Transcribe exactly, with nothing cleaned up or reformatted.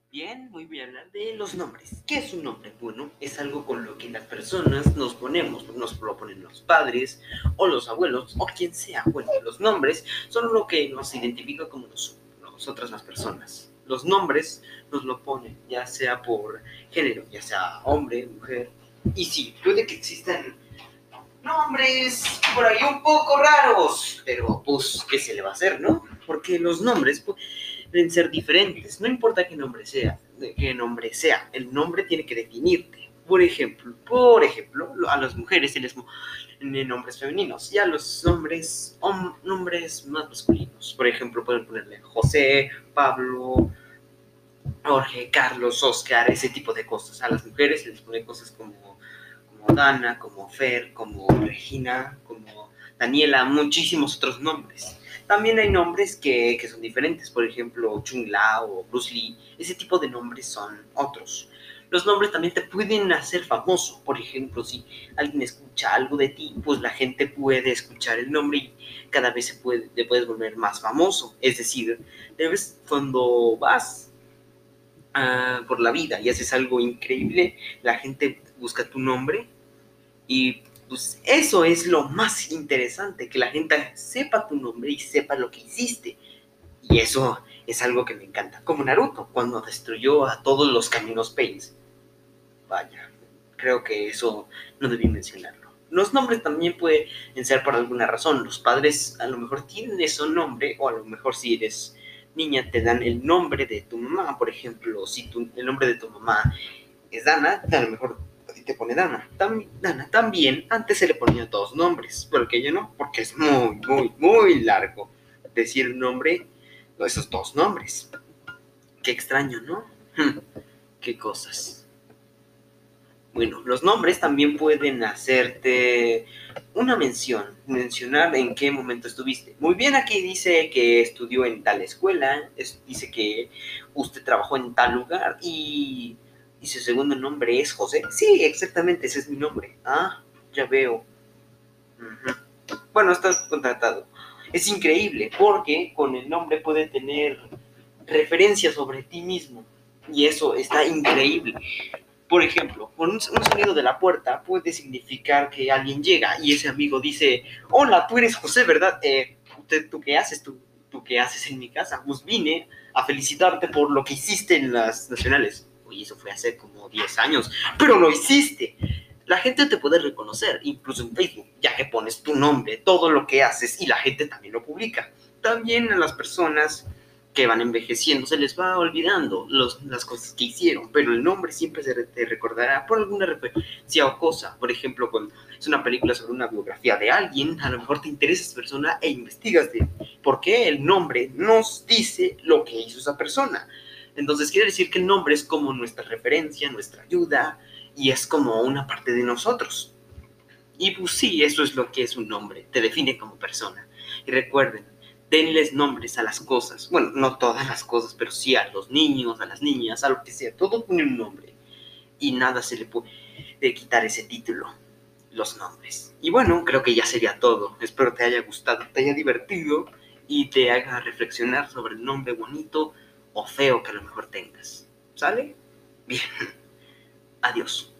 Bien, hoy voy a hablar de los nombres. ¿Qué es un nombre? Bueno, es algo con lo que las personas nos ponemos, nos lo ponen los padres o los abuelos o quien sea. Bueno, los nombres son lo que nos identifica como nos- nosotras las personas. Los nombres nos lo ponen, ya sea por género, ya sea hombre, mujer. Y sí, puede que existan nombres por ahí un poco raros, pero pues, ¿qué se le va a hacer, no? Porque los nombres pues, deben ser diferentes, no importa qué nombre sea, de qué nombre sea, el nombre tiene que definirte. Por ejemplo, por ejemplo, a las mujeres se les ponen nombres femeninos y a los hombres, hom- nombres más masculinos. Por ejemplo, pueden ponerle José, Pablo, Jorge, Carlos, Oscar, ese tipo de cosas. A las mujeres se les ponen cosas como, como Dana, como Fer, como Regina, como Daniela, muchísimos otros nombres. También hay nombres que, que son diferentes, por ejemplo, Chung La o Bruce Lee, ese tipo de nombres son otros. Los nombres también te pueden hacer famoso, por ejemplo, si alguien escucha algo de ti, pues la gente puede escuchar el nombre y cada vez se puede, te puedes volver más famoso. Es decir, debes, cuando vas uh, por la vida y haces algo increíble, la gente busca tu nombre y pues eso es lo más interesante, que la gente sepa tu nombre y sepa lo que hiciste. Y eso es algo que me encanta. Como Naruto, cuando destruyó a todos los Caminos Pains. Vaya, creo que eso no debí mencionarlo. Los nombres también pueden ser por alguna razón. Los padres a lo mejor tienen ese nombre, o a lo mejor si eres niña te dan el nombre de tu mamá. Por ejemplo, si tu, el nombre de tu mamá es Dana, a lo mejor a ti te pone Dana. Tam, Dana también, antes se le ponían dos nombres, pero que yo no, porque es muy, muy, muy largo decir el nombre, esos dos nombres. Qué extraño, ¿no? Qué cosas. Bueno, los nombres también pueden hacerte una mención, mencionar en qué momento estuviste. Muy bien, aquí dice que estudió en tal escuela, es, dice que usted trabajó en tal lugar y, y su segundo nombre es José. Sí, exactamente, ese es mi nombre. Ah, ya veo. Uh-huh. Bueno, estás contratado. Es increíble porque con el nombre puede tener referencia sobre ti mismo y eso está increíble. Por ejemplo, con un, un sonido de la puerta puede significar que alguien llega y ese amigo dice, hola, tú eres José, ¿verdad? Eh, ¿tú, ¿Tú qué haces? ¿Tú, ¿Tú qué haces en mi casa? Pues vine a felicitarte por lo que hiciste en las nacionales. Oye, eso fue hace como diez años, pero lo hiciste. La gente te puede reconocer, incluso en Facebook, ya que pones tu nombre, todo lo que haces y la gente también lo publica. También a las personas que van envejeciendo, se les va olvidando los, las cosas que hicieron, pero el nombre siempre se te recordará por alguna referencia o cosa. Por ejemplo, cuando es una película sobre una biografía de alguien, a lo mejor te interesa esa persona e investigas de por qué el nombre nos dice lo que hizo esa persona. Entonces quiere decir que el nombre es como nuestra referencia, nuestra ayuda, y es como una parte de nosotros. Y pues sí, eso es lo que es un nombre, te define como persona. Y recuerden, denles nombres a las cosas. Bueno, no todas las cosas, pero sí a los niños, a las niñas, a lo que sea. Todo tiene un nombre. Y nada se le puede quitar ese título, los nombres. Y bueno, creo que ya sería todo. Espero te haya gustado, te haya divertido y te haga reflexionar sobre el nombre bonito o feo que a lo mejor tengas. ¿Sale? Bien. Adiós.